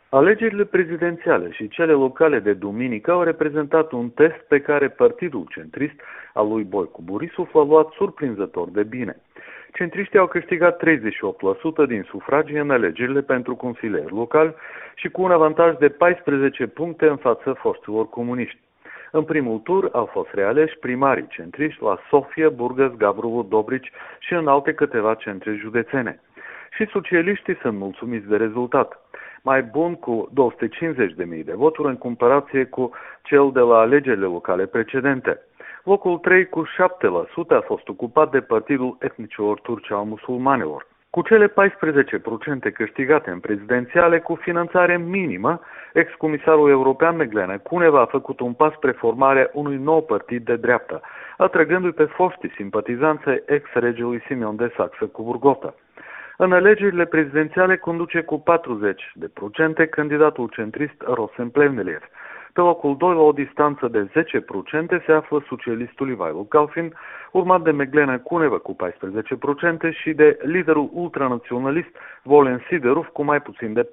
Alegerile prezidențiale și cele locale de duminică au reprezentat un test pe care partidul centrist al lui Boicu Borisov l-a luat surprinzător de bine. Centriștii au câștigat 38% din sufragii în alegerile pentru consilieri locali și cu un avantaj de 14 puncte în fața fostilor comuniști. În primul tur au fost realeși primarii centriști la Sofia, Burgas, Gabrovo, Dobrici și în alte câteva centre județene. Și socialiștii sunt mulțumiți de rezultat, mai bun cu 250.000 de voturi în comparație cu cel de la alegerile locale precedente. Locul 3 cu 7% a fost ocupat de Partidul Etnicilor Turci al Musulmanilor. Cu cele 14% câștigate în prezidențiale cu finanțare minimă, ex-comisarul european Meglena Cuneva a făcut un pas spre formarea unui nou partid de dreapta, atrăgându-i pe foștii simpatizanți ex-regelui Simeon de Saxe-Coburgota. În alegerile prezidențiale conduce cu 40% candidatul centrist Rosen Plevneliev. Pe locul 2, la o distanță de 10%, se află socialistul Ivailo Calfin, urmat de Meglena Cuneva cu 14% și de liderul ultranaționalist Volen Siderov cu mai puțin de 4%.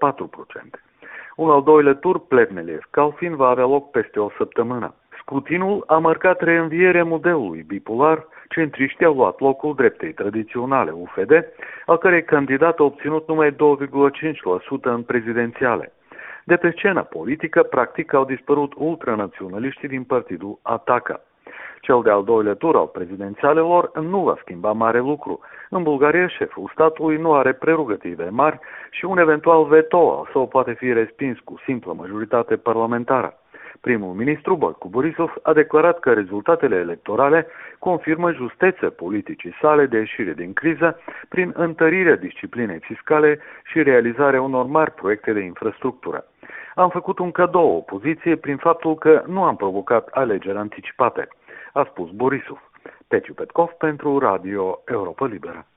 Un al doilea tur, Plevneliev-Calfin, va avea loc peste o săptămână. Scrutinul a marcat reînvierea modelului bipolar. Centriștii au luat locul dreptei tradiționale, UFD, al cărei candidat a obținut numai 2,5% în prezidențiale. De pe scena politică, practic, au dispărut ultranaționaliștii din partidul Ataca. Cel de-al doilea tur al prezidențialelor nu va schimba mare lucru. În Bulgaria, șeful statului nu are prerogative mari și un eventual veto al său poate fi respins cu simplă majoritate parlamentară. Primul ministru Boicu Borisov a declarat că rezultatele electorale confirmă justețea politicii sale de ieșire din criză prin întărirea disciplinei fiscale și realizarea unor mari proiecte de infrastructură. Am făcut un cadou opoziției prin faptul că nu am provocat alegeri anticipate, a spus Borisov. Petiu Petkov pentru Radio Europa Liberă.